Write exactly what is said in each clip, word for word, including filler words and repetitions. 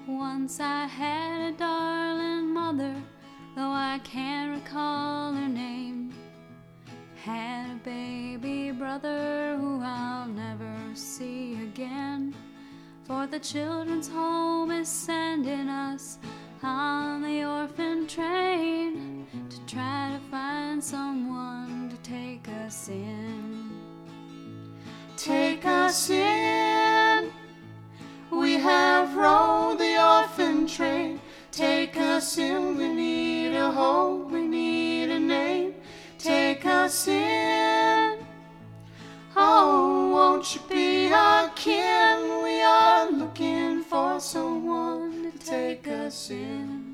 Once I had a darling mother, though I can't recall her name. Had a baby brother who I'll never see again. For the children's home is sending us on the orphan train to try to find someone to take us in. Take us in. We have rode the orphan train. Take us in. We need a home. We need a name. Take us in. Oh, won't you be our kin? We are looking for someone to take us in.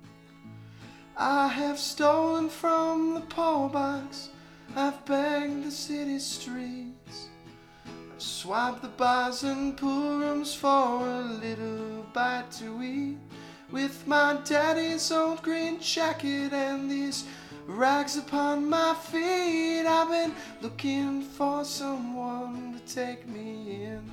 I have stolen from the poor box. I've begged the city streets. I've swiped the bars and poor rooms for a little bite to eat. With my daddy's old green jacket and these rags upon my feet, I've been looking for someone to take me in.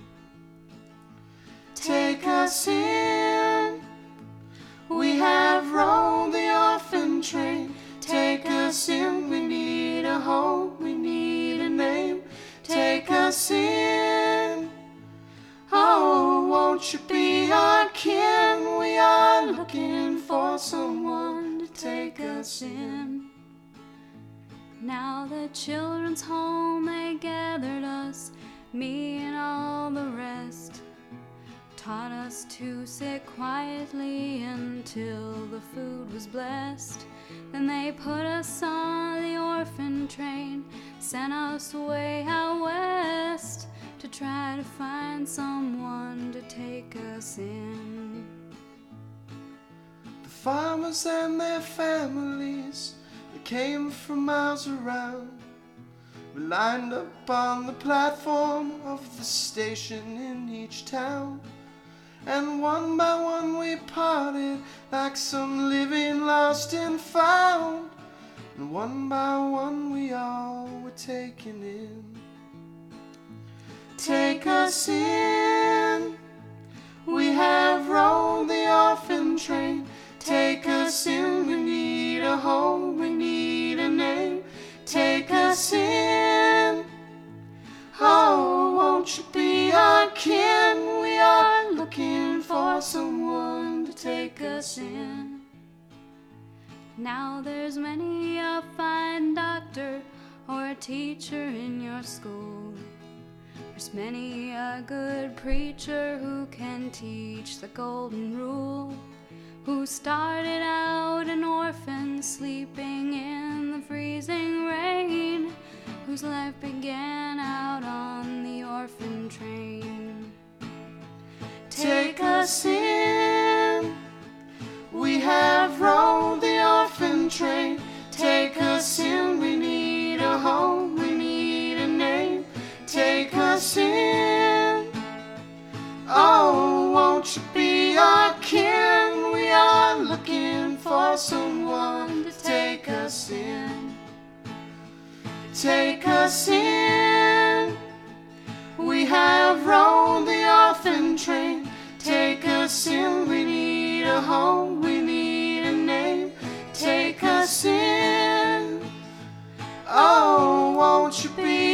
Take us in. We have rode the orphan train. Take us in. We need a home. We need a name. Take us in. Oh, won't you be our kin? We are looking for someone to take us in. Now the children's home, they gathered us, me and all the rest. Taught us to sit quietly until the food was blessed. Then they put us on the orphan train, sent us way out west to try to find someone to take us in. The farmers and their families, they came from miles around. We lined up on the platform of the station in each town. And one by one we parted like some living lost and found. And one by one we all were taken in. Take us in. We have rode the orphan train. Take us in. We need a home. We need a name. Take us in. Oh, won't you be our kin? We are looking for someone to take us in. Now there's many a fine doctor or a teacher in your school. There's many a good preacher who can teach the golden rule, who started out an orphan sleeping in the freezing rain, whose life began out on the orphan train. Take us in. We have rode the orphan train. Take us in. We need a home. We need a name. Take us in. Oh, won't you be our kin? We are looking for someone to take us in. Take us in. We have rode the orphan train. Take us in. We need a home. We need a name. Take us in. Oh, won't you be